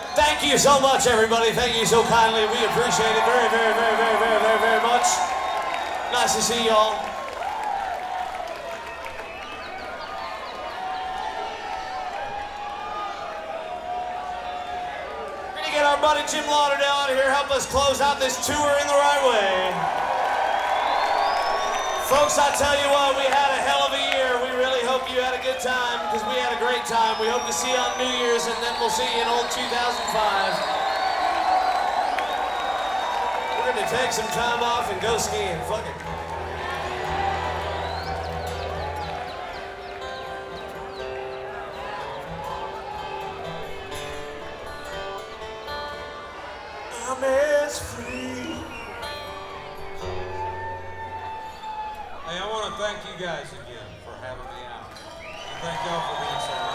Thank you so much, everybody. Thank you so kindly. We appreciate it very, very, very, very, very, very, very much. Nice to see y'all. We're gonna get our buddy Jim Lauderdale out of here, help us close out this tour in the right way. Folks, I tell you what, we had a hell of a year. We really hope you had a good time, because we had a great time. We hope to see you on New Year's, and then we'll see you in old 2005. We're gonna take some time off and go skiing. Fuck it. I'm as free. Hey, I want to thank you guys again for having me out. And thank y'all for being so